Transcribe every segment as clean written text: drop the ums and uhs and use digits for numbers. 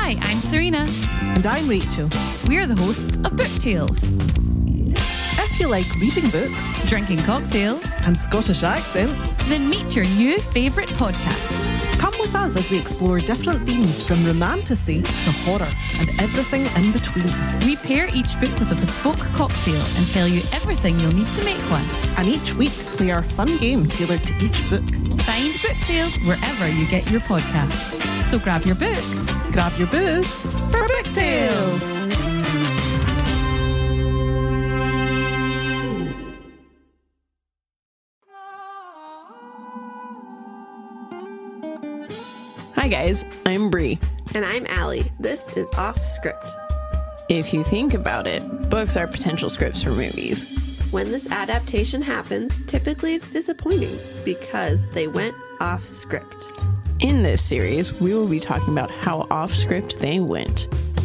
Hi, I'm Serena. And I'm Rachel. We're the hosts of Book Tales. If you like reading books Drinking cocktails, and Scottish accents, then meet your new favourite podcast. come with us as we explore different themes from romantasy to horror and everything in between. We pair each book with a bespoke cocktail and tell you everything you'll need to make one. And each week play our fun game tailored to each book. Find Book Tales wherever you get your podcasts. So grab your book Grab your booze for Book Tales. Hi guys, I'm Bree. And I'm Allie. This is Off Script. If you think about it, books are potential scripts for movies. When this adaptation happens, typically it's disappointing because they went off script. In this series, we will be talking about how off script they went.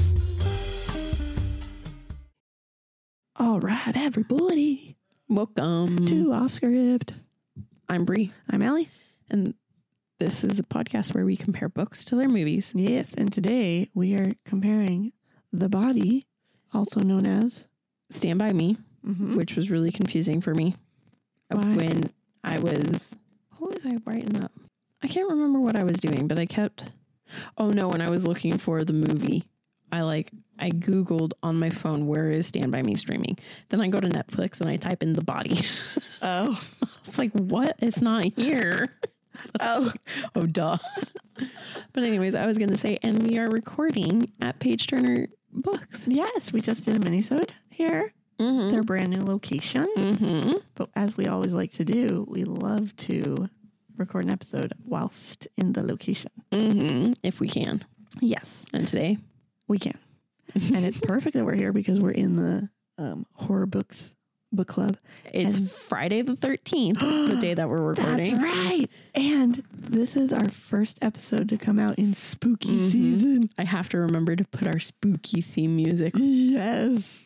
All right, everybody, Welcome to Off Script. I'm Bree, I'm Allie. and this is a podcast where we compare books to their movies. Yes, and today we are comparing The Body, also known as Stand By Me, which was really confusing for me. Why? When I was, what was I writing up? I can't remember what I was doing, but I kept, when I was looking for the movie, I Googled on my phone, where is Stand By Me streaming? Then I go to Netflix and I type in The Body. Oh. It's like, what? It's not here. Oh, duh. But anyways, I was going to say, and we are recording at Page Turner Books. Yes, we just did a minisode here. Mm-hmm. Their brand new location. Mm-hmm. But as we always like to do, we love to record an episode whilst in the location. Mm-hmm. If we can. Yes, And today, we can. And it's perfect that we're here because we're in the Horror Books Book Club. it's And- Friday the 13th, the day that we're recording. That's right. And this is our first episode to come out in spooky season. I have to remember to put our spooky theme music. Yes.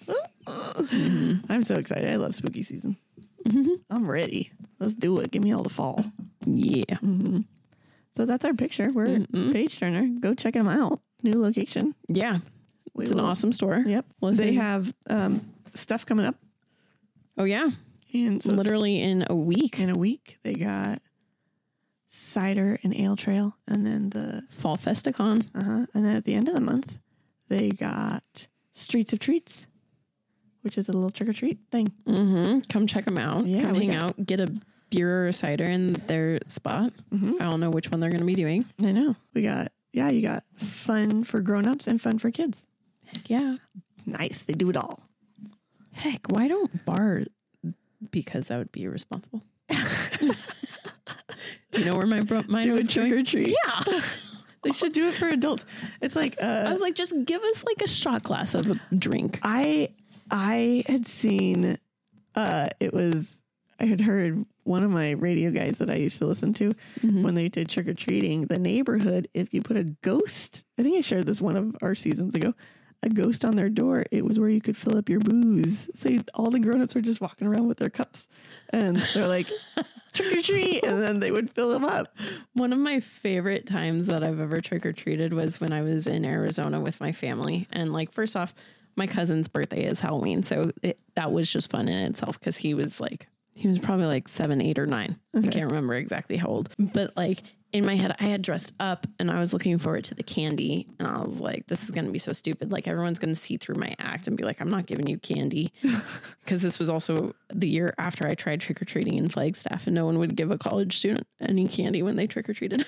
I'm so excited. I love spooky season. I'm ready. Let's do it. Give me all the fall. Yeah. So that's our picture. We're Page Turner. Go check them out. New location. Yeah. It's an will. awesome store. Yep. Listen. They have stuff coming up. Oh, yeah. And so Literally in a week. in a week, they got cider and ale trail. And then Fall Festicon. and then at the end of the month, they got Streets of Treats, which is a little trick or treat thing. Mm-hmm. Come check them out. Yeah, Come we hang got- out. Get a beer or a cider in their spot. I don't know which one they're going to be doing. I know. We got, you got fun for grown-ups and fun for kids. Heck yeah. Nice. They do it all. Heck, why don't bar? Because that would be irresponsible. Do you know where my mind Do a was trick going? or treat. Yeah. They should do it for adults. It's like, I was like, just give us like a shot glass of a drink. I had seen, I had heard one of my radio guys that I used to listen to when they did trick or treating, the neighborhood, if you put a ghost, I think I shared this one of our seasons ago, a ghost on their door, it was where you could fill up your booze. So all the grown-ups were just walking around with their cups and they're like, trick or treat. And then they would fill them up. One of my favorite times that I've ever trick-or-treated was when I was in Arizona with my family. And like, first off, my cousin's birthday is Halloween. So that was just fun in itself because he was probably like 7, 8, or 9. I can't remember exactly how old. But like in my head, I had dressed up and I was looking forward to the candy. And I was like, this is going to be so stupid. Like everyone's going to see through my act and be like, I'm not giving you candy. Because this was also the year after I tried trick-or-treating in Flagstaff and no one would give a college student any candy when they trick-or-treated.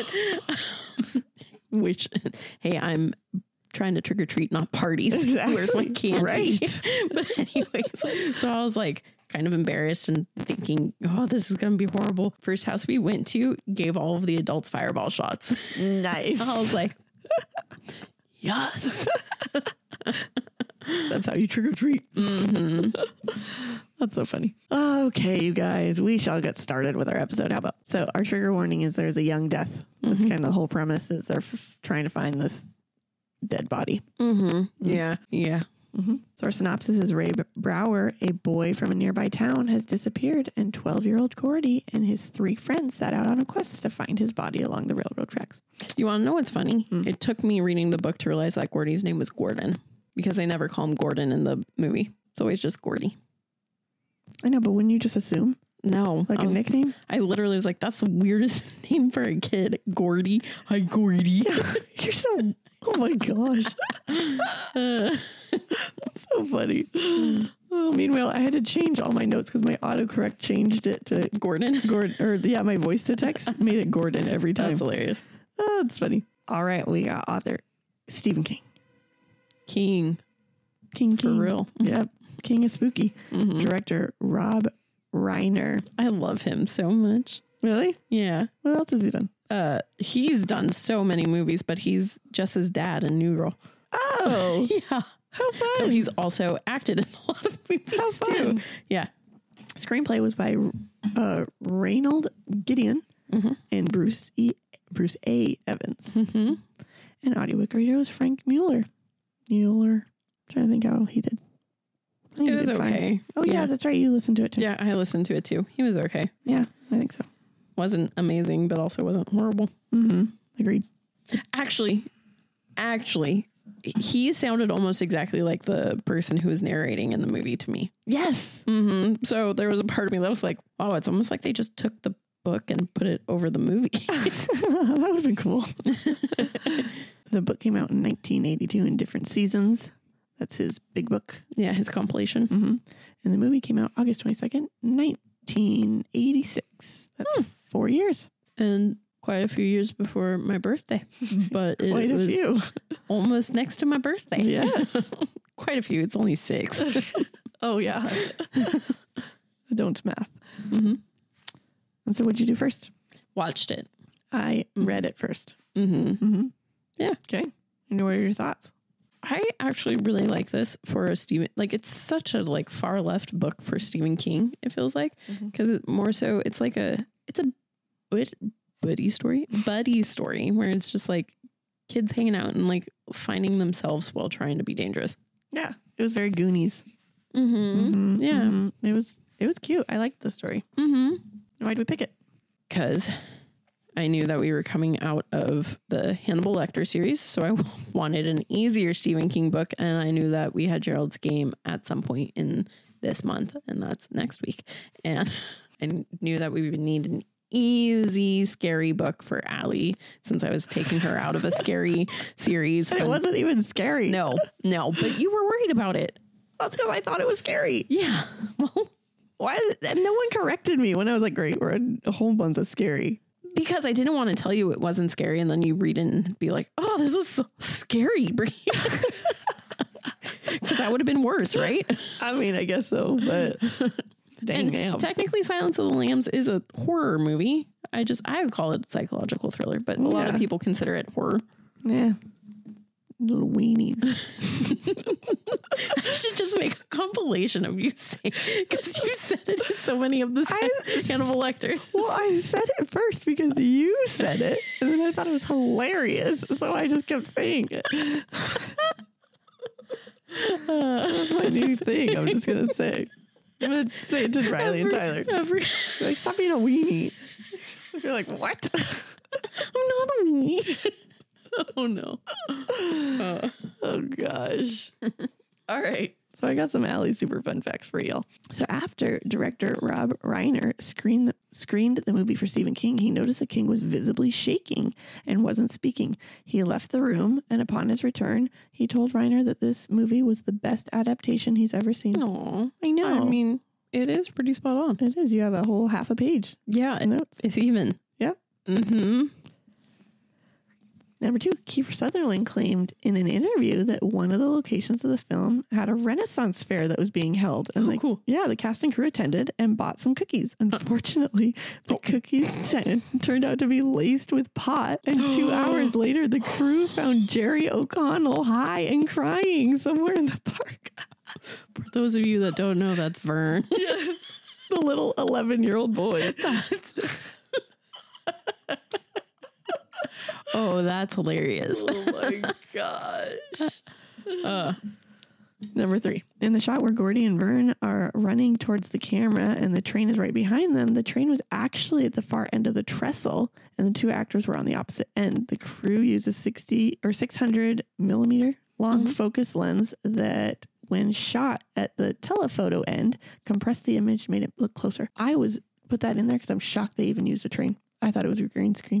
Which, hey, I'm trying to trick-or-treat, not parties. Exactly. Where's my candy? Right. But anyways, so I was like kind of embarrassed and thinking, oh, this is going to be horrible. First house we went to gave all of the adults Fireball shots. Nice. I was like, yes. That's how you trick or treat. That's so funny. Okay, you guys, we shall get started with our episode. How about? So our trigger warning is there's a young death. That's kind of the whole premise is they're trying to find this dead body. Yeah. So our synopsis is Ray Brower, a boy from a nearby town, has disappeared, and 12-year-old Gordy and his 3 friends set out on a quest to find his body along the railroad tracks. You want to know what's funny? It took me reading the book to realize that Gordy's name was Gordon, because they never call him Gordon in the movie. It's always just Gordy. I know, but wouldn't you just assume? No. Like a nickname? I literally was like, that's the weirdest name for a kid. Gordy. Hi, Gordy. You're so... Oh, my gosh. That's so funny. Oh, meanwhile, I had to change all my notes because my autocorrect changed it to Gordon. My voice to text made it Gordon every time. That's hilarious. Oh, that's funny. All right, we got author Stephen King. King. For real. Yep. King is spooky. Director Rob Reiner. I love him so much. Really? Yeah. What else has he done? He's done so many movies, but he's just his dad in New Girl. Oh, Yeah. how fun. So he's also acted in a lot of movies How fun. too. Yeah. Screenplay was by Reynold Gideon and Bruce A. Evans. And audiobook reader was Frank Mueller. Trying to think how he did. I think It he was did fine. okay. Oh, yeah, that's right. You listened to it too. Yeah, I listened to it too. He was okay. Yeah, I think so. Wasn't amazing, but also wasn't horrible. Agreed. Actually, he sounded almost exactly like the person who was narrating in the movie to me. Yes. So there was a part of me that was like, oh, it's almost like they just took the book and put it over the movie. That would have been cool. The book came out in 1982 in different seasons. That's his big book. Yeah, his compilation. And the movie came out August 22nd, 1986. That's 4 years. And quite a few years before my birthday. But it Quite a was few. almost next to my birthday. Yes. Quite a few. It's only 6. Oh, yeah. Don't math. And so what'd you do first? Watched it. I read it first. Yeah. Okay. And what are your thoughts? I actually really like this for a Stephen, like it's such a like far left book for Stephen King. It feels like, because it's more so, it's a buddy story where it's just like kids hanging out and like finding themselves while trying to be dangerous. Yeah. It was very Goonies. Yeah. It was cute. I liked the story. Why'd we pick it? Because I knew that we were coming out of the Hannibal Lecter series, so I wanted an easier Stephen King book, and I knew that we had Gerald's Game at some point in this month, and that's next week. And I knew that we would need an easy, scary book for Allie, since I was taking her out of a scary series. It wasn't even scary. No, but you were worried about it. That's because I thought it was scary. Yeah. Well, Why? No one corrected me when I was like, great, we're a whole bunch of scary. because I didn't want to tell you it wasn't scary, and then you read it and be like, oh, this was so scary, Brie. Because that would have been worse, right? I mean, I guess so, but dang, And technically, Silence of the Lambs is a horror movie. I would call it a psychological thriller, but a lot of people consider it horror. Yeah. Little weenies. I should just make a compilation of you saying, because you said it in so many of the Hannibal Lecter. Well, I said it first because you said it, and then I thought it was hilarious, so I just kept saying it. That's my new thing. I'm just gonna say. I'm gonna say it to Riley and Tyler. Like, stop being a weenie. You're like, what? I'm not a weenie. Oh no. Oh gosh. All right. So I got some Allie super fun facts for y'all. So after director Rob Reiner screened the movie for Stephen King, he noticed that King was visibly shaking and wasn't speaking. He left the room, and upon his return, he told Reiner that this movie was the best adaptation he's ever seen. Aw. I know. I mean, it is pretty spot on. It is. You have a whole half a page. Yeah. Notes. If even. Yep. Mm-hmm. Number 2, Kiefer Sutherland claimed in an interview that one of the locations of the film had a Renaissance fair that was being held. And cool. Yeah, the cast and crew attended and bought some cookies. Unfortunately, the cookies turned out to be laced with pot. And 2 hours later, the crew found Jerry O'Connell high and crying somewhere in the park. For those of you that don't know, that's Vern. The little 11-year-old boy. Oh, that's hilarious. Oh my gosh. Number 3. In the shot where Gordy and Vern are running towards the camera and the train is right behind them, the train was actually at the far end of the trestle and the two actors were on the opposite end. The crew uses 60 or 600 millimeter long focus lens that, when shot at the telephoto end, compressed the image, made it look closer. I put that in there because I'm shocked they even used a train. I thought it was a green screen.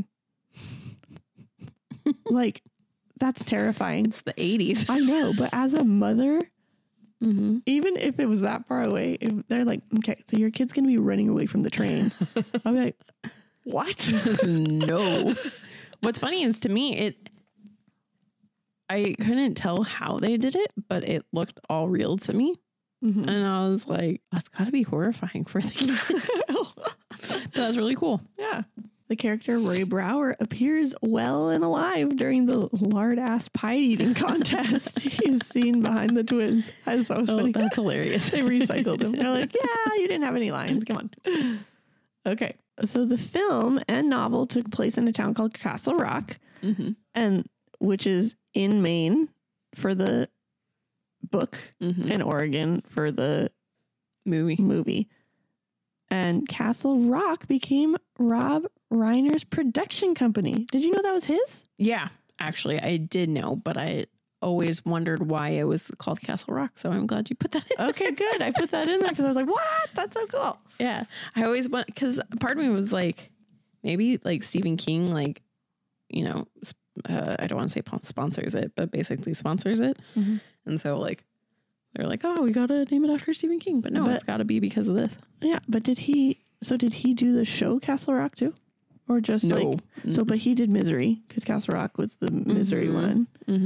Like, that's terrifying. It's the 80s. I know, but as a mother, even if it was that far away, if they're like, okay, so your kid's going to be running away from the train. I'll be like, what? No. What's funny is, to me, I couldn't tell how they did it, but it looked all real to me. And I was like, that's got to be horrifying for the kids. That's really cool. Yeah. The character Roy Brower appears well and alive during the lard-ass pie eating contest. He's seen behind the twins. I thought it was funny. That's hilarious. They recycled him. They're like, yeah, you didn't have any lines. Come on. Okay. So the film and novel took place in a town called Castle Rock, and which is in Maine for the book and Oregon for the movie. And Castle Rock became Rob Reiner's production company. Did you know that was his? Yeah, actually, I did know, but I always wondered why it was called Castle Rock. So I'm glad you put that in. Okay, good. I put that in there because I was like, what? That's so cool. Yeah. I always want, because part of me was like, maybe like Stephen King, like, you know, I don't want to say sponsors it, but basically sponsors it. And so like, they're like, oh, we got to name it after Stephen King. But no, it's got to be because of this. Yeah. But did he do the show Castle Rock too? Or just like, so, but he did Misery because Castle Rock was the Misery one.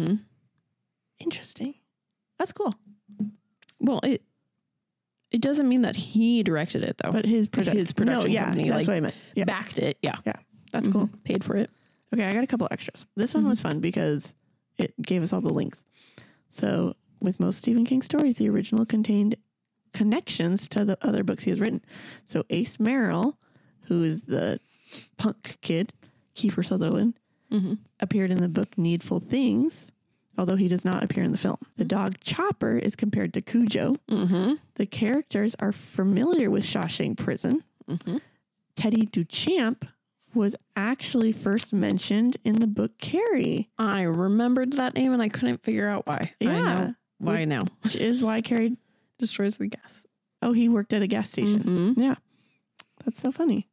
Interesting. That's cool. Well, it doesn't mean that he directed it though. But his production company, that's what I meant. Yeah. Backed it. Yeah. Yeah. That's cool. Paid for it. Okay. I got a couple extras. This one was fun because it gave us all the links. So with most Stephen King stories, the original contained connections to the other books he has written. So Ace Merrill, who is the punk kid, Kiefer Sutherland, appeared in the book Needful Things, although he does not appear in the film. The dog Chopper is compared to Cujo. The characters are familiar with Shawshank Prison. Teddy Duchamp was actually first mentioned in the book Carrie. I remembered that name and I couldn't figure out why. Yeah. I know why now. Which is why Carrie destroys the gas. Oh, he worked at a gas station. Yeah. That's so funny.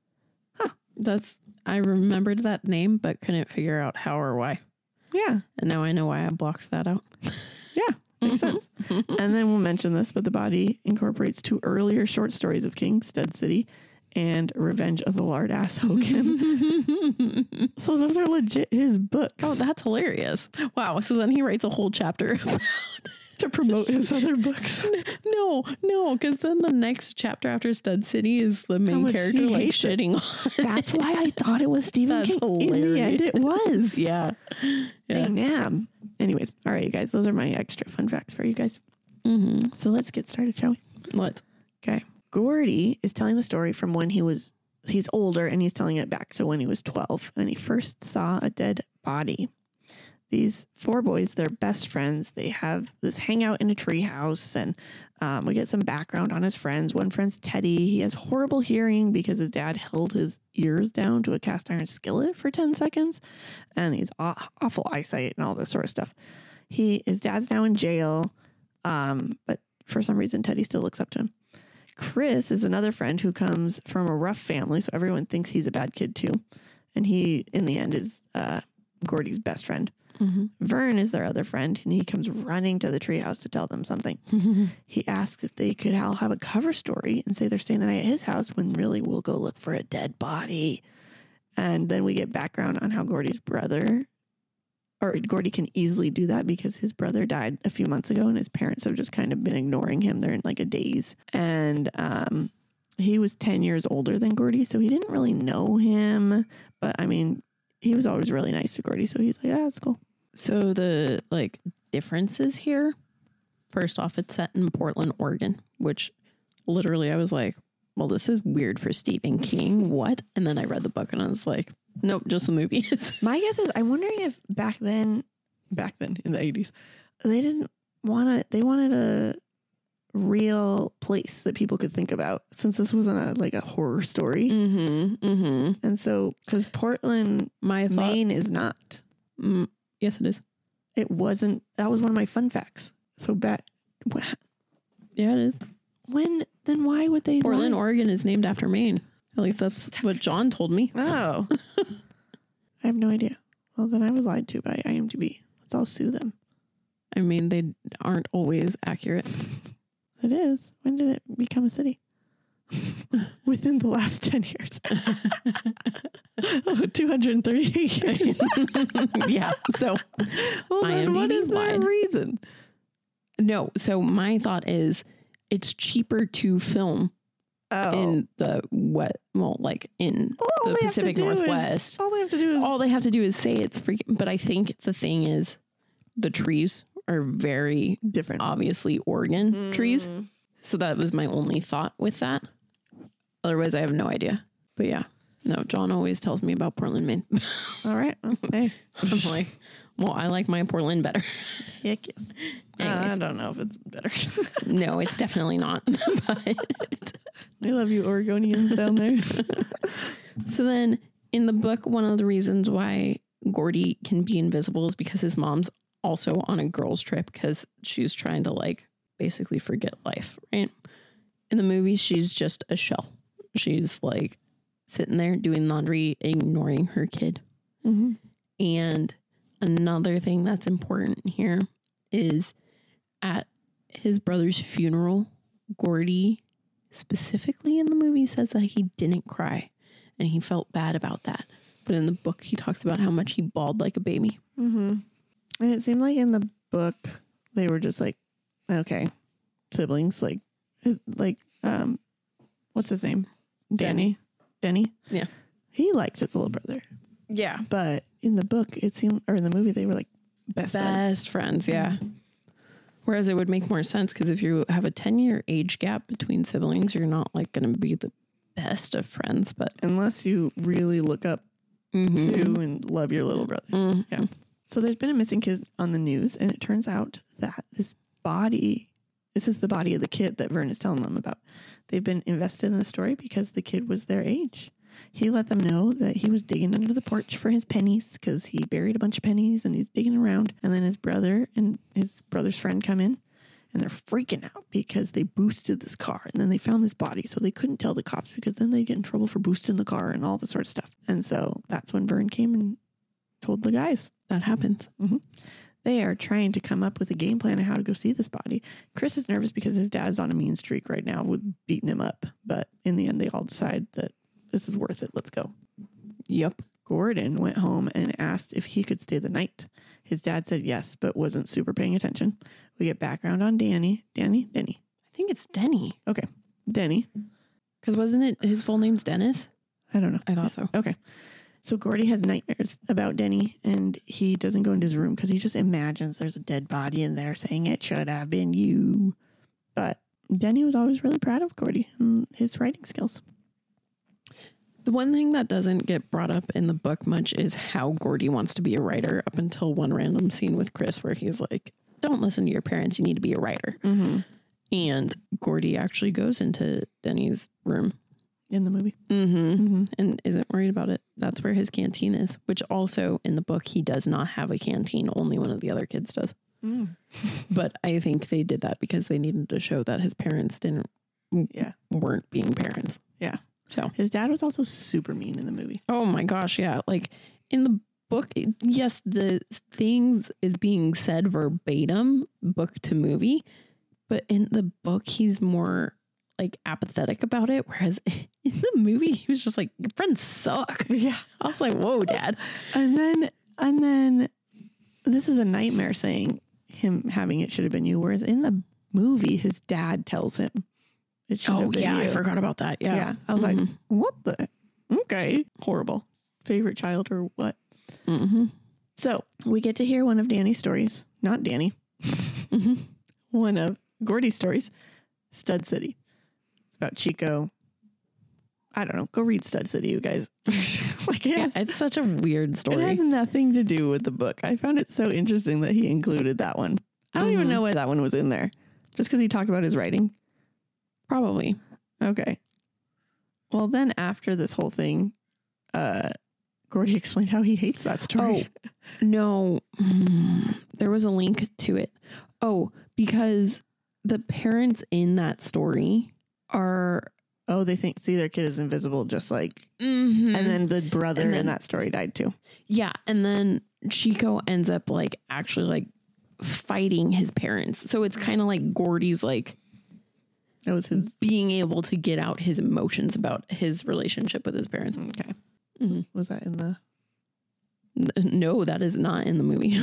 I remembered that name, but couldn't figure out how or why. Yeah. And now I know why I blocked that out. Yeah. Makes sense. And then we'll mention this, but the body incorporates 2 earlier short stories of King, Stud City and Revenge of the Lard Ass Hogan. So those are legit his books. Oh, that's hilarious. Wow. So then he writes a whole chapter to promote his other books. No, because then the next chapter after Stud City is the main character like shitting on. That's why I thought it was Stephen King. Hilarious. In the end, it was. Yeah. Damn. Anyways, all right, you guys. Those are my extra fun facts for you guys. So let's get started, shall we? Let's. Okay. Gordy is telling the story from when he's older, and he's telling it back to when he was 12 and he first saw a dead body. These 4 boys, they're best friends. They have this hangout in a treehouse, and we get some background on his friends. One friend's Teddy. He has horrible hearing because his dad held his ears down to a cast iron skillet for 10 seconds, and he's awful eyesight and all this sort of stuff. His dad's now in jail, but for some reason, Teddy still looks up to him. Chris is another friend who comes from a rough family, so everyone thinks he's a bad kid too. And he, in the end, is Gordy's best friend. Vern is their other friend, and he comes running to the treehouse to tell them something. He asks if they could all have a cover story and say they're staying the night at his house when really we'll go look for a dead body. And then we get background on how Gordy can easily do that because his brother died a few months ago and his parents have just kind of been ignoring him. They're in like a daze. And he was 10 years older than Gordy, so he didn't really know him. But I mean, he was always really nice to Gordy, so he's like, yeah, that's cool. So the like differences here, first off, it's set in Portland, Oregon, which literally I was like, well, this is weird for Stephen King. What? And then I read the book and I was like, nope, just the movies. My guess is I'm wondering if back then in the 80s, they didn't wanted a real place that people could think about, since this wasn't a horror story. And so, because Portland, Maine is not. Yes, it is. It wasn't. That was one of my fun facts. So Yeah, it is. Then why would they? Portland, Oregon is named after Maine. At least that's what John told me. Oh. I have no idea. Well, then I was lied to by IMDb. Let's all sue them. I mean, they aren't always accurate. It is. When did it become a city? Within the last 10 years. 238 years. Yeah. So, Well, then what IMDb is the lied. reason? No. So my thought is it's cheaper to film in the in the Pacific Northwest. All they have to do is. All they have to do is say it's freaking. But I think the thing is, the trees are very different. obviously Oregon trees. So that was my only thought with that. Otherwise, I have no idea. But yeah, no, John always tells me about Portland, Maine. All right. Hey. I'm like, well, I like my Portland better. Heck yes. Anyways. I don't know if it's better. No, it's definitely not. But I love you Oregonians down there. so then in the book, one of the reasons why Gordy can be invisible is because his mom's also on a girls' trip because she's trying to basically forget life, right? In the movie, she's just a shell. She's sitting there doing laundry, ignoring her kid. Mm-hmm. And another thing that's important here is at his brother's funeral, Gordy specifically in the movie says that he didn't cry and he felt bad about that. But in the book, he talks about how much he bawled like a baby. Mm-hmm. And it seemed like in the book, they were just okay, siblings, what's his name? Denny. Yeah. He liked his little brother. Yeah. But in the book, it seemed, or in the movie, they were best friends. Yeah. Whereas it would make more sense because if you have a 10-year age gap between siblings, you're not going to be the best of friends. But unless you really look up to and love your little brother. Mm-hmm. Yeah. So there's been a missing kid on the news, and it turns out that this is the body of the kid that Vern is telling them about. They've been invested in the story because the kid was their age. He let them know that he was digging under the porch for his pennies because he buried a bunch of pennies and he's digging around. And then his brother and his brother's friend come in and they're freaking out because they boosted this car and then they found this body. So they couldn't tell the cops because then they'd get in trouble for boosting the car and all this sort of stuff. And so that's when Vern came and told the guys. that happens. Mm-hmm. They are trying to come up with a game plan of how to go see this body. Chris is nervous because his dad's on a mean streak right now with beating him up. But in the end, they all decide that this is worth it. Let's go. Yep. Gordon went home and asked if he could stay the night. His dad said yes, but wasn't super paying attention. We get background on Denny. I think it's Denny. Okay. Denny. Because wasn't it his full name's Dennis? I don't know. I thought so. Okay. So Gordy has nightmares about Denny, and he doesn't go into his room because he just imagines there's a dead body in there saying it should have been you. But Denny was always really proud of Gordy and his writing skills. The one thing that doesn't get brought up in the book much is how Gordy wants to be a writer up until one random scene with Chris where he's like, don't listen to your parents. You need to be a writer. Mm-hmm. And Gordy actually goes into Denny's room. In the movie. Mm-hmm. Mm-hmm. And isn't worried about it. That's where his canteen is, which also in the book, he does not have a canteen. Only one of the other kids does. Mm. But I think they did that because they needed to show that his parents weren't being parents. Yeah. So His dad was also super mean in the movie. oh my gosh, yeah. Like in the book, yes, the thing is being said verbatim, book to movie, but in the book, he's more like apathetic about it. Whereas in the movie, he was just like, your friends suck. Yeah. I was like, whoa, Dad. And then this is a nightmare saying him having it should have been you. Whereas in the movie, his dad tells him it should have been you. I forgot about that. Yeah. Yeah. I was like, what the? Okay. Horrible. Favorite child or what? Mm-hmm. So we get to hear one of Danny's stories. Not Danny. One of Gordy's stories. Stud City. It's about Chico. I don't know. Go read Stud City, you guys. It's such a weird story. It has nothing to do with the book. I found it so interesting that he included that one. I don't even know why that one was in there. Just because he talked about his writing. Probably. Okay. Well, then after this whole thing, Gordy explained how he hates that story. Oh, no. There was a link to it. Oh, because the parents in that story are... Oh, they see their kid is invisible, just like... Mm-hmm. And then the brother in that story died too. Yeah, and then Chico ends up like actually like fighting his parents. So it's kind of like Gordy's like... That was his... being able to get out his emotions about his relationship with his parents. Okay. Mm-hmm. Was that in the... No, that is not in the movie.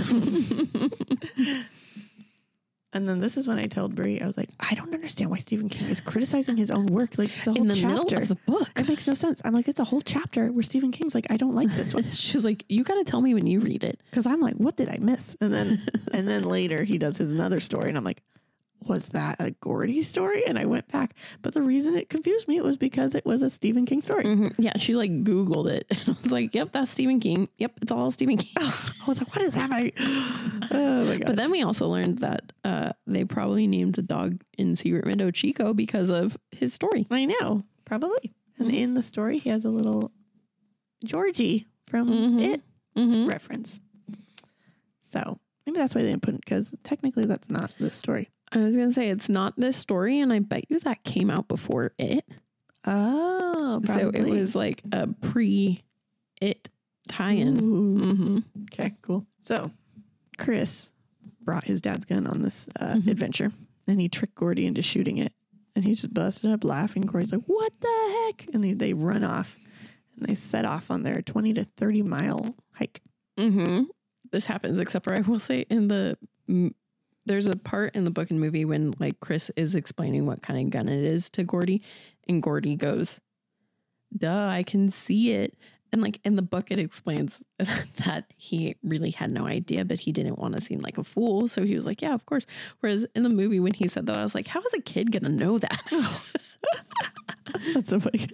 And then this is when I told Brie, I was like, I don't understand why Stephen King is criticizing his own work. Like, it's a whole In the chapter. middle of the book. It makes no sense. I'm like, it's a whole chapter where Stephen King's like, I don't like this one. She's like, you got to tell me when you read it. Because I'm like, what did I miss? And then later he does his another story. And I'm like, was that a Gordy story? And I went back. But the reason it confused me, it was because it was a Stephen King story. Mm-hmm. Yeah, she like Googled it. And I was like, yep, that's Stephen King. Yep, it's all Stephen King. I was like, what is happening? Oh my gosh. But then we also learned that they probably named the dog in Secret Window Chico because of his story. I know, probably. And in the story, he has a little Georgie from It reference. So maybe that's why they didn't put it, because technically that's not the story. I was going to say it's not this story, and I bet you that came out before It. Oh, probably. So it was like a pre-It tie-in. Mm-hmm. Okay, cool. So Chris brought his dad's gun on this adventure, and he tricked Gordy into shooting it. And he's just busted up laughing. Gordy's like, what the heck? And they run off, and they set off on their 20 to 30 mile hike. Mm-hmm. This happens, except for I will say there's a part in the book and movie when like Chris is explaining what kind of gun it is to Gordy, and Gordy goes, duh, I can see it. And like in the book, it explains that he really had no idea, but he didn't want to seem like a fool. So he was like, yeah, of course. Whereas in the movie, when he said that, I was like, how is a kid going to know that? That's so funny.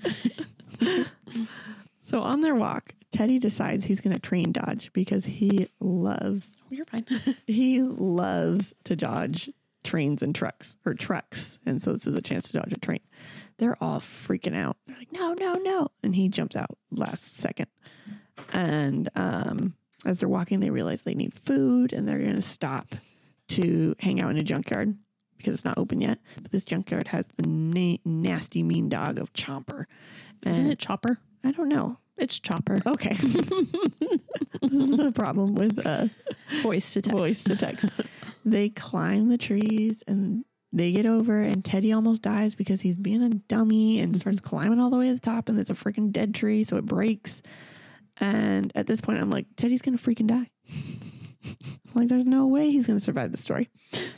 So on their walk, Teddy decides he's going to train dodge because he loves... Oh, you're fine. He loves to dodge trains and trucks. And so this is a chance to dodge a train. They're all freaking out. They're like, no, no, no. And he jumps out last second. And as they're walking, they realize they need food, and they're going to stop to hang out in a junkyard because it's not open yet. But this junkyard has the nasty, mean dog of Chomper. Isn't it Chopper? I don't know. It's Chopper. Okay. This is the problem with Voice to text. Voice to text. They climb the trees and they get over, and Teddy almost dies because he's being a dummy and starts climbing all the way to the top, and there's a freaking dead tree, so it breaks. And at this point, I'm like, Teddy's going to freaking die. Like, there's no way he's going to survive the story.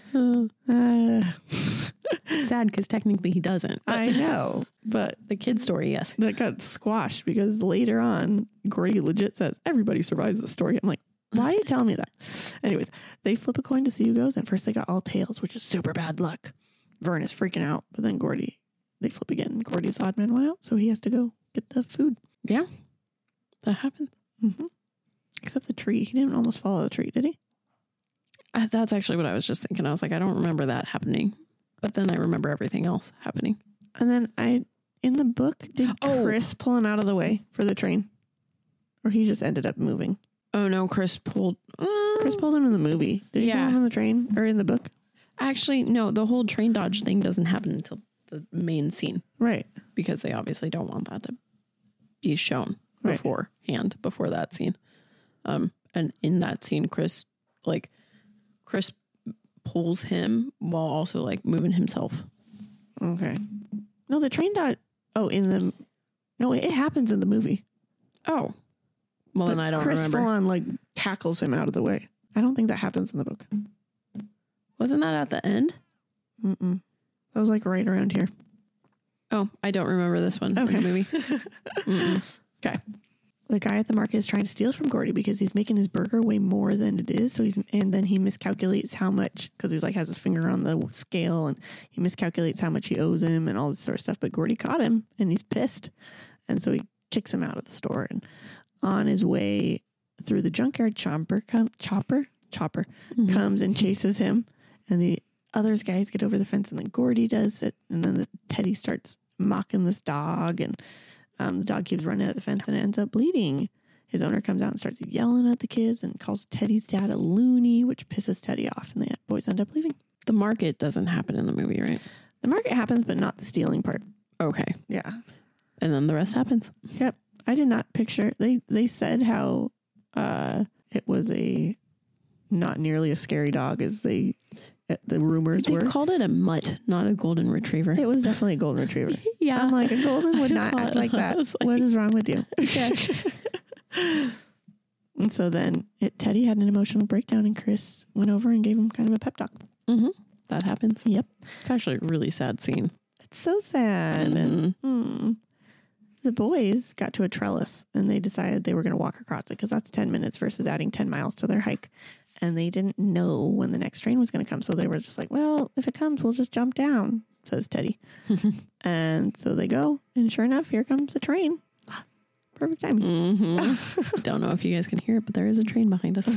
Sad because technically he doesn't. I know, but the kid's story, yes. that got squashed because later on, Gordy legit says, everybody survives the story. I'm like, why are you telling me that? Anyways, they flip a coin to see who goes. And first they got all tails, which is super bad luck. Vern is freaking out. But then they flip again. Gordy's the odd man went out. So he has to go get the food. Yeah, that happened. Mm-hmm. Except the tree. He didn't almost follow the tree, did he? That's actually what I was just thinking. I was like, I don't remember that happening. But then I remember everything else happening. And then in the book, did Chris pull him out of the way for the train? Or he just ended up moving? Oh, no, Chris pulled him in the movie. Did he pull him in the train or in the book? Actually, no, the whole train dodge thing doesn't happen until the main scene. Right. Because they obviously don't want that to be shown beforehand, before that scene. And in that scene, Chris pulls him while also like moving himself. Okay. No, the train dodge. No, it happens in the movie. Oh. Well, then I don't Chris remember. Chris full on like tackles him out of the way. I don't think that happens in the book. Wasn't that at the end? Mm-mm. That was like right around here. Oh, I don't remember this one in the movie. Okay. The guy at the market is trying to steal from Gordy because he's making his burger weigh more than it is. And then he miscalculates how much, because he's like has his finger on the scale, and he miscalculates how much he owes him and all this sort of stuff. But Gordy caught him and he's pissed. And so he kicks him out of the store. And on his way through the junkyard, Chopper comes and chases him. And the others guys get over the fence, and then Gordy does it. And then Teddy starts mocking this dog, and the dog keeps running at the fence, and it ends up bleeding. His owner comes out and starts yelling at the kids and calls Teddy's dad a loony, which pisses Teddy off, and the boys end up leaving. The market doesn't happen in the movie, right? The market happens, but not the stealing part. Okay. Yeah. And then the rest happens. Yep. I did not picture. They said how it was a not nearly a scary dog as the rumors They were. called it a mutt, not a golden retriever. It was definitely a golden retriever. Yeah. I'm like, a golden would not act like that. What is wrong with you? Okay. And so then Teddy had an emotional breakdown, and Chris went over and gave him kind of a pep talk. Mm-hmm. That happens. Yep. It's actually a really sad scene. It's so sad. Mhm. The boys got to a trellis, and they decided they were going to walk across it because that's 10 minutes versus adding 10 miles to their hike. And they didn't know when the next train was going to come. So they were just like, well, if it comes, we'll just jump down, says Teddy. And so they go. And sure enough, here comes the train. Perfect timing. Mm-hmm. Don't know if you guys can hear it, but there is a train behind us.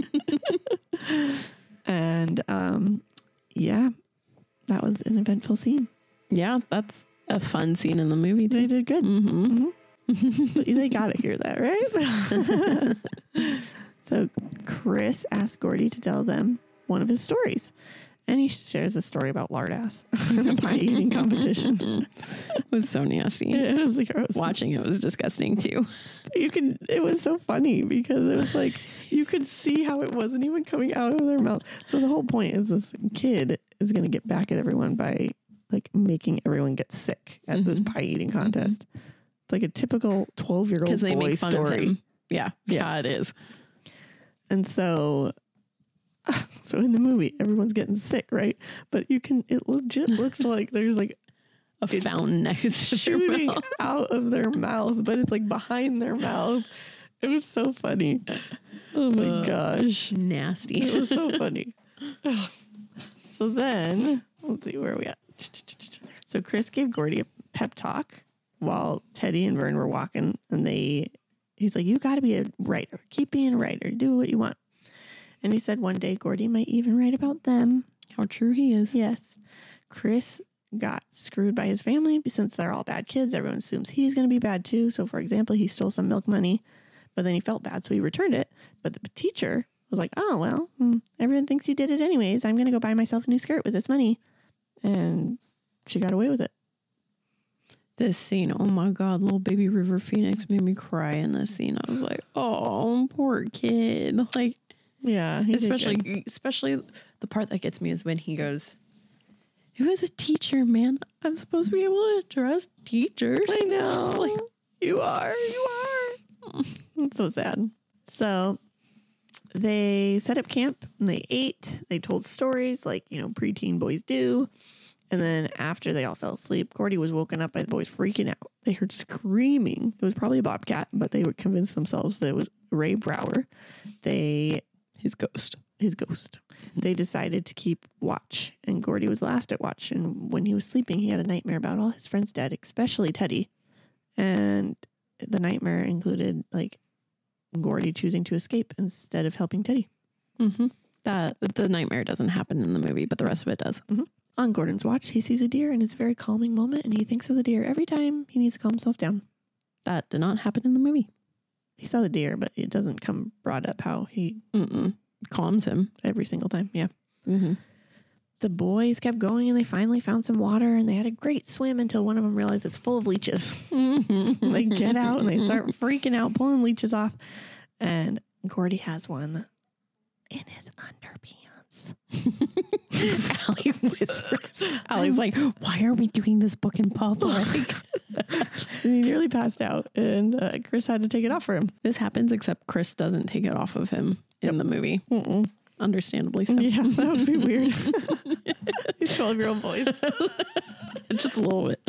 And yeah, that was an eventful scene. Yeah, that's a fun scene in the movie. They did good. Mm-hmm. But they got to hear that, right? So Chris asked Gordy to tell them one of his stories. And he shares a story about lard ass in a pie eating competition. It was so nasty. It was gross. Watching it was disgusting too. It was so funny because it was like, you could see how it wasn't even coming out of their mouth. So the whole point is this kid is going to get back at everyone by like making everyone get sick at this pie eating contest. It's like a typical 12-year-old Because they boy make fun story. of him. Yeah. Yeah, it is. And so in the movie, everyone's getting sick, right? But it legit looks like there's like A fountain next to their shooting mouth. out of their mouth, but it's like behind their mouth. It was so funny. Oh my gosh. It Nasty. was so funny. So then, let's see, where are we at? So Chris gave Gordy a pep talk while Teddy and Vern were walking, and he's like, you got to be a writer. Keep being a writer. Do what you want. And he said one day Gordy might even write about them. How true he is. Yes. Chris got screwed by his family since they're all bad kids. Everyone assumes he's going to be bad too. So, for example, he stole some milk money, but then he felt bad, so he returned it. But the teacher was like, oh, well, everyone thinks you did it anyways. I'm going to go buy myself a new skirt with this money. And she got away with it. This scene, oh my God, little baby River Phoenix made me cry in this scene. I was like, oh, poor kid. Like, Yeah. especially the part that gets me is when he goes, it was a teacher, man. I'm supposed to be able to trust teachers. I know. Like, You are. It's so sad. So they set up camp and they ate. They told stories like, preteen boys do. And then after they all fell asleep, Gordy was woken up by the boys freaking out. They heard screaming. It was probably a bobcat, but they would convince themselves that it was Ray Brower. his ghost. They decided to keep watch, and Gordy was last at watch. And when he was sleeping, he had a nightmare about all his friends dead, especially Teddy. And the nightmare included like Gordy choosing to escape instead of helping Teddy. Mm-hmm. The nightmare doesn't happen in the movie, but the rest of it does. Mm-hmm. On Gordon's watch, he sees a deer, and it's a very calming moment, and he thinks of the deer every time he needs to calm himself down. That did not happen in the movie. He saw the deer, but it doesn't come brought up how he calms him every single time. Yeah. Mm-hmm. The boys kept going, and they finally found some water, and they had a great swim until one of them realized it's full of leeches. Mm-hmm. They get out, and they start freaking out, pulling leeches off. And Gordy has one in his underpants. Allie whispers. Allie's like, why are we doing this book in public? And he nearly passed out, and Chris had to take it off for him. This happens, except Chris doesn't take it off of him in the movie. Understandably so. Yeah, that would be weird. These 12-year-old boys. Just a little bit.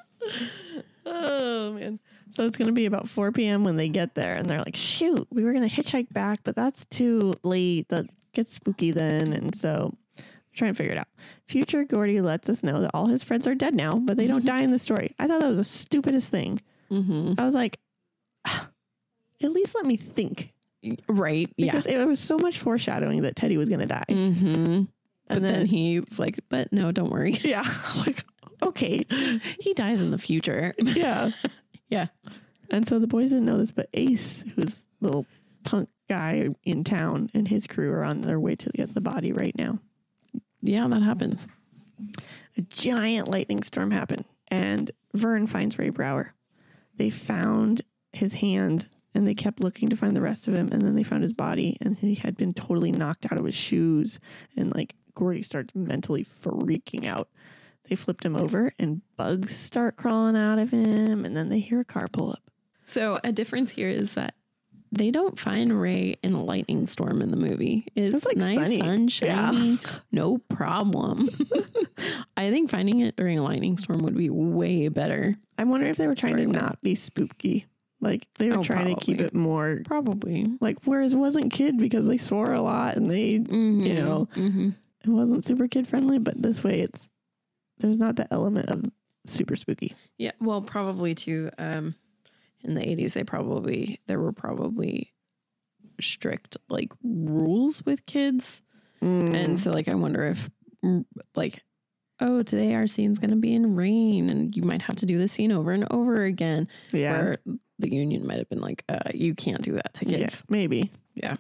Oh, man. So it's going to be about 4 p.m. when they get there, and they're like, shoot, we were going to hitchhike back, but that's too late. That gets spooky then, and so they're trying to figure it out. Future Gordy lets us know that all his friends are dead now, but they don't die in the story. I thought that was the stupidest thing. Mm-hmm. I was like, at least let me think. Right. Because it was so much foreshadowing that Teddy was going to die. Mm-hmm. But then he's like, but no, don't worry. Yeah. Like, okay. He dies in the future. Yeah. Yeah. And so the boys didn't know this, but Ace, who's the little punk guy in town, and his crew are on their way to get the body right now. Yeah, that happens. A giant lightning storm happened, and Vern finds Ray Brower. They found his hand, and they kept looking to find the rest of him, and then they found his body, and he had been totally knocked out of his shoes, and like Gordy starts mentally freaking out. They flipped him over, and bugs start crawling out of him, and then they hear a car pull up. So a difference here is that they don't find Ray in a lightning storm in the movie. It's like nice, sunny. sunshiny, no problem. I think finding it during a lightning storm would be way better. I wonder if they were trying to Story-wise. not be spooky. Like, they were trying to keep probably. it more, Probably. like, whereas it wasn't kid because they swore a lot and they, you know, it wasn't super kid friendly, but this way there's not the element of super spooky. Yeah, well, probably too. In the 80s, there were probably strict like rules with kids, and so like I wonder if like, oh, today our scene's gonna be in rain, and you might have to do the scene over and over again. Yeah. Where the union might have been like, you can't do that to Yeah, kids. maybe. Yeah.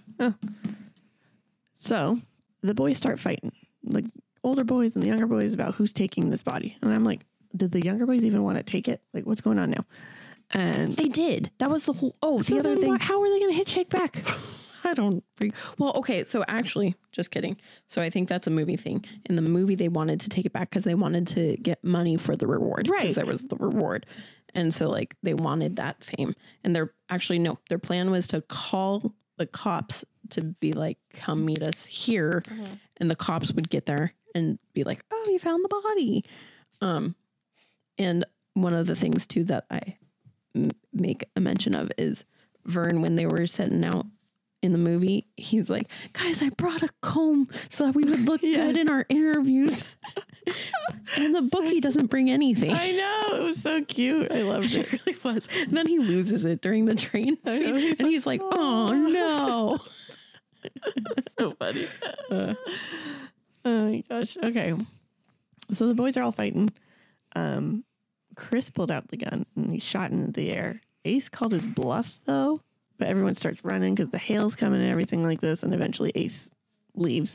So the boys start fighting, like older boys and the younger boys, about who's taking this body. And I'm like, did the younger boys even want to take it? Like, what's going on now? And They did. That was the whole. Oh, so the other then thing. how are they going to hitchhike back? I don't. Well, okay. So actually, just kidding. So I think that's a movie thing. In the movie, they wanted to take it back because they wanted to get money for the reward. Right. Because there was the reward. And so like they wanted that fame. And their plan was to call the cops to be like, come meet us here. And the cops would get there and be like, oh, you found the body. And one of the things too that I make a mention of is Vern, when they were setting out in the movie, he's like, guys, I brought a comb so that we would look good in our interviews. And the book, he doesn't bring anything. I know. It was so cute. I loved it. It really was. And then he loses it during the train scene. And he's like, oh no. So funny. Oh my gosh. Okay. So the boys are all fighting. Chris pulled out the gun and he shot into the air. Ace called his bluff though, but everyone starts running because the hail's coming and everything like this. And eventually Ace leaves.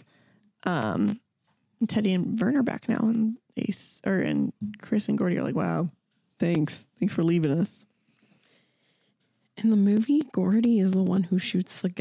Teddy and Vern are back now, and and Chris and Gordy are like, wow, thanks for leaving us. In the movie, Gordy is the one who shoots the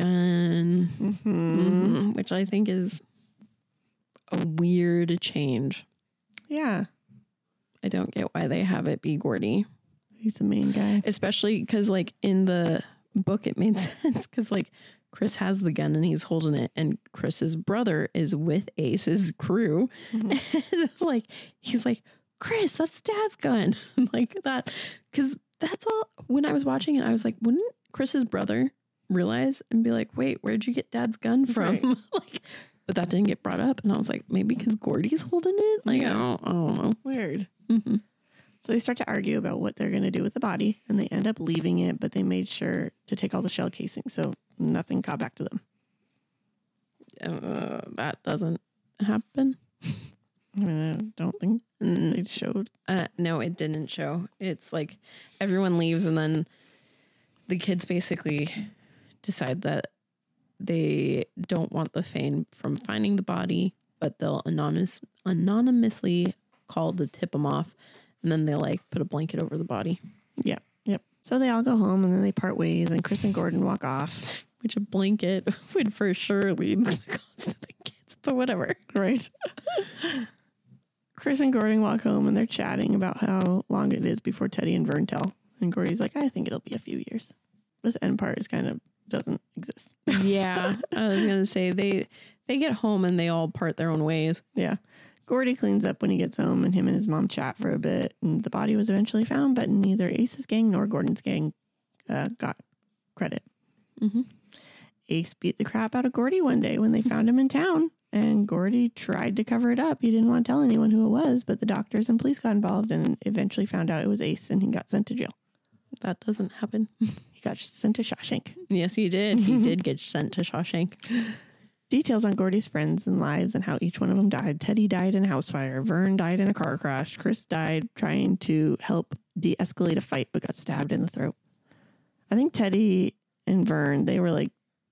gun, which I think is a weird change. Yeah. I don't get why they have it be Gordy. He's the main guy. Especially because, like, in the book, it made sense because, like, Chris has the gun and he's holding it, and Chris's brother is with Ace's crew. And, like, he's like, Chris, that's Dad's gun. Like that. Because that's all. When I was watching it, I was like, wouldn't Chris's brother realize and be like, wait, where'd you get Dad's gun from? Right. Like, but that didn't get brought up. And I was like, maybe because Gordy's holding it? Like, Yeah. I don't know. Weird. So they start to argue about what they're going to do with the body, and they end up leaving it, but they made sure to take all the shell casing, so nothing got back to them. That doesn't happen. I mean, I don't think they showed. No, it didn't show. It's like everyone leaves, and then the kids basically decide that they don't want the fame from finding the body, but they'll anonymously call to tip them off, and then they like put a blanket over the body. Yep. So they all go home, and then they part ways, and Chris and Gordon walk off. Which a blanket would for sure lead the cost of the kids, but whatever. Right. Chris and Gordon walk home, and they're chatting about how long it is before Teddy and Vern tell. And Gordy's like, I think it'll be a few years. This end part is kind of doesn't exist. Yeah, I was gonna say they get home and they all part their own ways. Yeah. Gordy cleans up when he gets home, and him and his mom chat for a bit. And the body was eventually found, but neither Ace's gang nor Gordon's gang got credit. Ace beat the crap out of Gordy one day when they found him in town, and Gordy tried to cover it up. He didn't want to tell anyone who it was, but the doctors and police got involved and eventually found out it was Ace, and he got sent to jail. That doesn't happen. He got sent to Shawshank. Yes, he did. He did get sent to Shawshank. Details on Gordy's friends and lives and how each one of them died. Teddy died in a house fire. Vern died in a car crash. Chris died trying to help de-escalate a fight but got stabbed in the throat. I think Teddy and Vern, they were like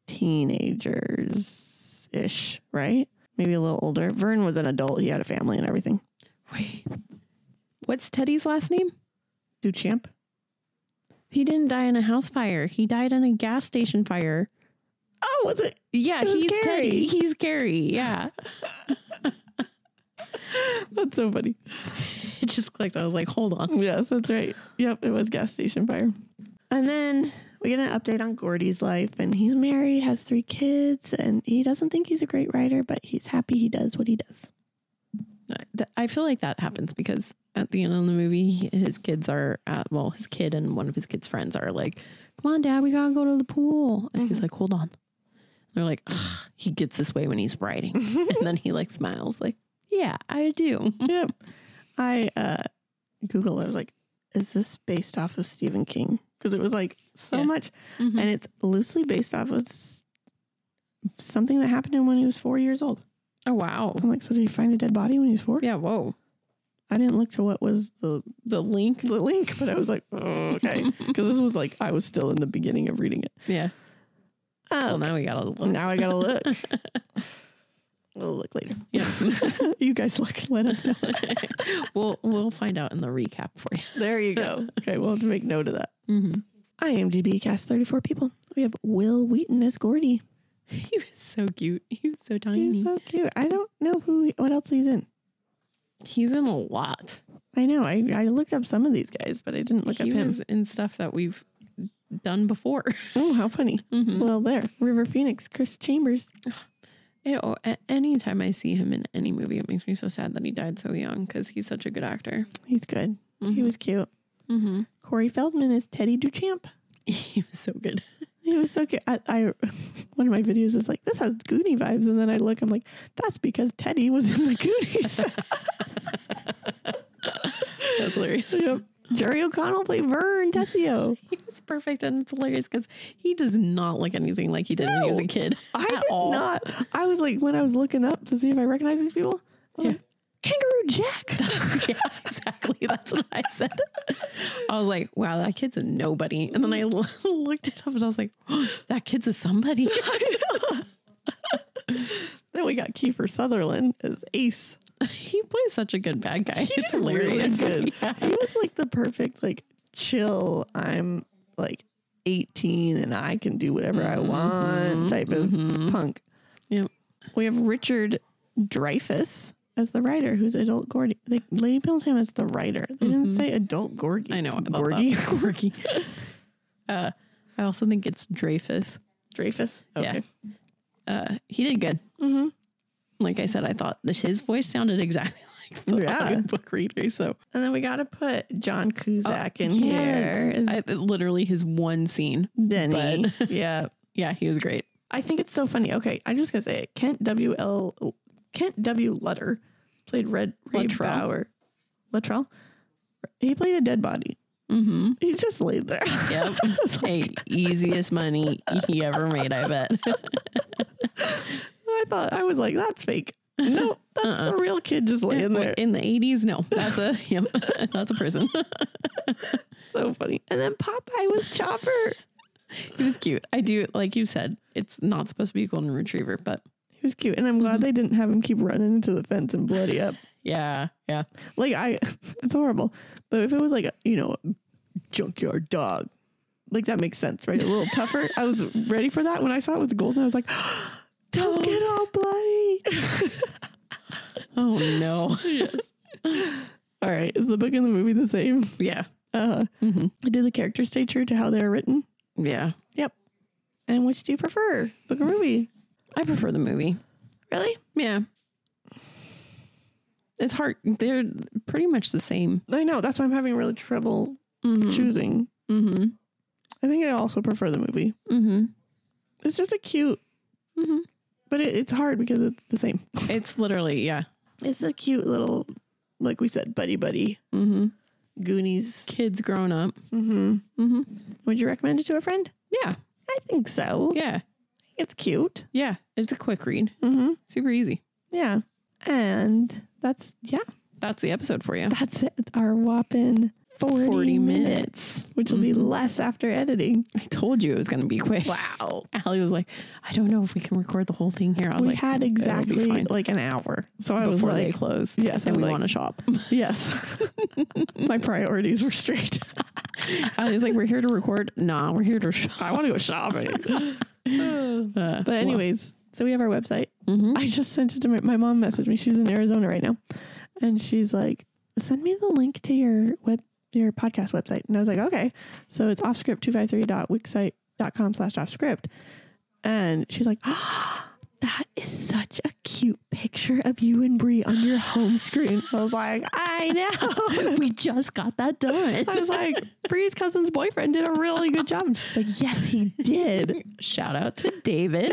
teenagers-ish, right? Maybe a little older. Vern was an adult. He had a family and everything. Wait, what's Teddy's last name? Duchamp. He didn't die in a house fire. He died in a gas station fire. Oh, was it? Yeah, It was he's Gary. Teddy. He's Gary. Yeah. That's so funny. It just clicked. I was like, hold on. Yes, that's right. Yep, it was gas station fire. And then we get an update on Gordy's life, and he's married, has 3 kids, and he doesn't think he's a great writer, but he's happy he does what he does. I feel like that happens because at the end of the movie, his kids are his kid and one of his kids' friends are like, come on, Dad, we gotta go to the pool. And he's like, hold on. They're like, ugh, he gets this way when he's writing. And then he like smiles like, yeah, I do. Yep. I Googled, I was like, is this based off of Stephen King? Because it was like so much. Mhm. And it's loosely based off of something that happened to him when he was 4 years old. Oh, wow. I'm like, so did he find a dead body when he was 4? Yeah, whoa. I didn't look to what was the link. but I was like, oh, okay. Because this was like, I was still in the beginning of reading it. Yeah. Oh, Well, now we gotta look. now I gotta look. We'll look later. Yeah. You guys look, let us know. We'll find out in the recap for you. There you go. Okay, we'll have to make note of that. Mm-hmm. IMDb cast 34 people. We have Will Wheaton as Gordy. He was so cute. He was so tiny. He's so cute. I don't know what else he's in. He's in a lot. I know. I looked up some of these guys, but I didn't look up He him. was in stuff that we've done before. Oh, how funny. Mhm. Well, there. River Phoenix, Chris Chambers. Anytime I see him in any movie, it makes me so sad that he died so young because he's such a good actor. He's good. He Mhm. was cute. Mm-hmm. Corey Feldman is Teddy Duchamp. He was so good. He was so cute. I one of my videos is like, this has Goonie vibes. And then I look, I'm like, that's because Teddy was in the Goonies. That's hilarious. Yep. Jerry O'Connell played Vern Tessio. He was perfect, and it's hilarious because he does not look anything like he did when he was a kid. I at did all. not. I was like, when I was looking up to see if I recognize these people, I was Yeah. like, Kangaroo Jack. Yeah, exactly. That's what I said. I was like, wow, that kid's a nobody. And then I looked it up and I was like, oh, that kid's a somebody. Then we got Kiefer Sutherland as Ace. He plays such a good bad guy. It's did really hilarious. good. Yeah. He was like the perfect, like, chill. I'm like 18 and I can do whatever I want type of punk. Yep. We have Richard Dreyfuss as the writer, who's adult Gordy. They labeled him as the writer. They didn't say adult Gordy. I know. I thought Gordy. that. Gordy. I also think it's Dreyfuss. Dreyfuss. Okay. Yeah. He did good. Mm-hmm. Like I said, I thought that his voice sounded exactly like the Yeah. book reader. So And then we got to put John Cusack in yes. here. Literally his one scene. Denny. But- Yeah. Yeah, he was great. I think it's so funny. Okay, I'm just gonna say it. Kent W. Lutter played Ray Luttrell. Bauer. Luttrell? He played a dead body. Mm-hmm. He just laid there. Yep. Hey, easiest money he ever made, I bet. I was like, that's fake. No, that's a real kid just laying there. In the 80s, no. That's a that's a person. So funny. And then Popeye was Chopper. He was cute. I do, like you said, it's not supposed to be a golden retriever, but He was cute. And I'm glad they didn't have him keep running into the fence and bloody up. yeah. Like, it's horrible. But if it was like, a junkyard dog, like that makes sense, right? A little tougher. I was ready for that. When I saw it was golden, I was like, don't get all bloody. Oh no. Yes. All right. Is the book and the movie the same? Yeah. Do the characters stay true to how they're written? Yeah. Yep. And which do you prefer? Book or movie? I prefer the movie. Really? Yeah. It's hard. They're pretty much the same. I know. That's why I'm having really trouble choosing. Mm-hmm. I think I also prefer the movie. Mm-hmm. It's just a cute, but it's hard because it's the same. It's literally, yeah. It's a cute little, like we said, buddy. Mm-hmm. Goonies. Kids growing up. Mm-hmm. Mm-hmm. Would you recommend it to a friend? Yeah. I think so. Yeah. it's cute. Yeah, it's a quick read. Mm-hmm. Super easy. Yeah. And that's the episode for you. That's it. Our whopping 40 minutes, which will be less after editing. I told you it was going to be quick. Wow. Allie was like, I don't know if we can record the whole thing here. I was We like, had "It'll be exactly fine." like an hour. So I was Before they like, close. yes, I And was we like- want to shop. yes. My priorities were straight. I was like, we're here to record. Nah, we're here to shop. I want to go shopping. But But anyways, so we have our website. I just sent it to my mom messaged me. She's in Arizona right now. And she's like, send me the link to your podcast website. And I was like, okay. So it's offscript253.wixsite.com/offscript. And she's like, that is such a cute picture of you and Brie on your home screen. I was like, I know. we just got that done. I was like, Brie's cousin's boyfriend did a really good job. And she's like, yes, he did. Shout out to David.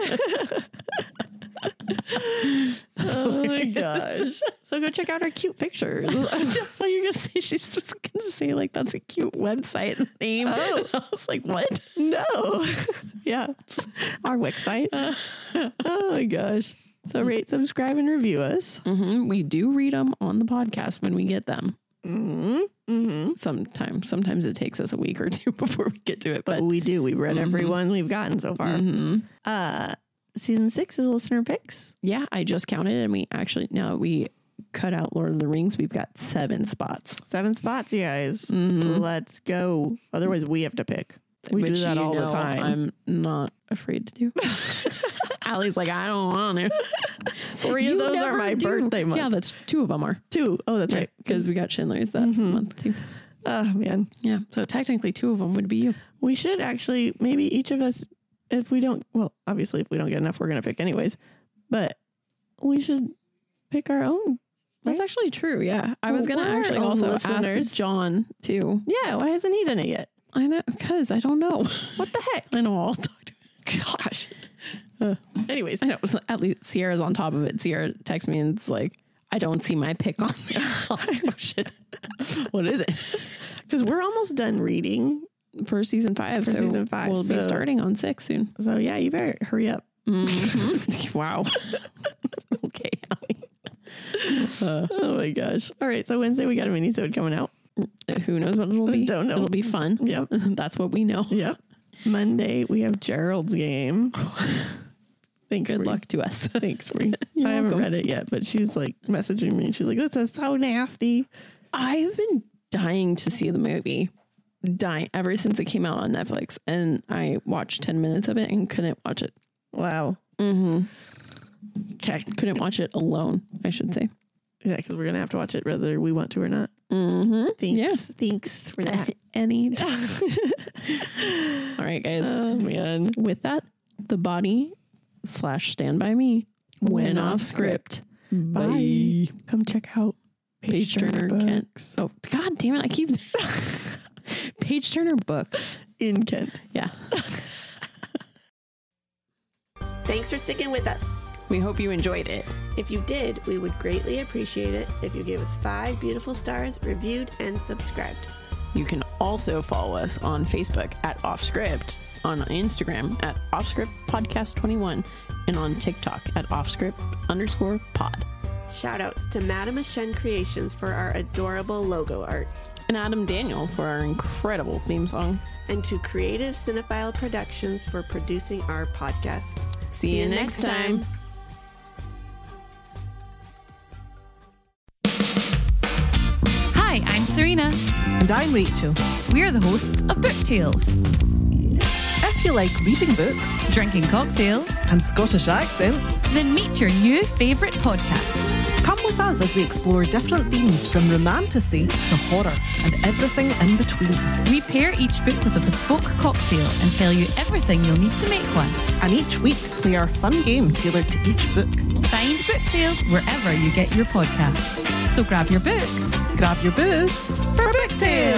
Oh my gosh. So go check out our cute pictures. What are you gonna say? She's just gonna say like that's a cute website name. Oh. I was like, what? No. Yeah. Our Wix site. Oh my gosh. So rate, subscribe, and review us. We do read them on the podcast when we get them. Mm-hmm. Sometimes it takes us a week or two before we get to it, but We do. We've read every one we've gotten so far. Season 6 is listener picks. yeah, I just counted and we cut out Lord of the Rings. We've got 7 spots. 7 spots, you guys. Let's go. Otherwise, we have to pick. We do Which, that you all the know, time. I'm not afraid to do. Allie's like, I don't want to. 3 of those are my birthday month. Yeah, that's 2 of them are. 2. Oh, that's right. Because we got Schindler's that month too. Oh, man. Yeah, so technically 2 of them would be you. We should actually, maybe each of us, if we don't, well, obviously, if we don't get enough, we're going to pick anyways. But we should pick our own. That's right? actually true. Yeah, I was Well, gonna we're actually our own also listeners. ask John too. Yeah, why hasn't he done it yet? I know because I don't know. What the heck? I know. I'll talk to Gosh. Anyways, I know. At least Sierra's on top of it. Sierra texts me and it's like, I don't see my pick on there. I was like, oh shit. What is it? because we're almost done reading. For season 5. For so season 5, we'll be so- starting on 6 soon. So yeah, you better hurry up. Wow. Okay. Oh my gosh. All right. So Wednesday we got a mini-sode coming out. Who knows what it'll be? Don't know. It'll be fun. Yep. That's what we know. Yep. Monday we have Gerald's game. Thanks. Good Brie. luck to us. Thanks, Brie. You're I haven't welcome. read it yet, but she's like messaging me. She's like, "This is so nasty." I've been dying to see the movie. Dying ever since it came out on Netflix, and I watched 10 minutes of it and couldn't watch it. Wow. Okay. Couldn't watch it alone, I should say. Yeah, because we're gonna have to watch it whether we want to or not. Thanks. Yeah. Thanks for that. Any time. All right, guys. Oh man. With that, the body / Stand By Me went off script. Bye. Come check out Page Turner Kent. Books Oh, God damn it. I keep. Page Turner Books. in Kent. Yeah. Thanks for sticking with us. We hope you enjoyed it. If you did, we would greatly appreciate it if you gave us 5 beautiful stars, reviewed, and subscribed. You can also follow us on Facebook at Offscript, on Instagram at Offscript Podcast 21, and on TikTok at Offscript_pod. Shout outs to Madame Ashen Creations for our adorable logo art, And Adam Daniel for our incredible theme song. and to Creative Cinephile Productions for producing our podcast. See you next time. Hi, I'm Serena. And I'm Rachel. We're the hosts of Book Tales, If you like reading books drinking cocktails, and Scottish accents, then meet your new favourite podcast. come with us as we explore different themes from romantasy to horror and everything in between. We pair each book with a bespoke cocktail and tell you everything you'll need to make one. And each week, play our fun game tailored to each book. Find Book Tales wherever you get your podcasts. So grab your book Grab your booze for Book Tales.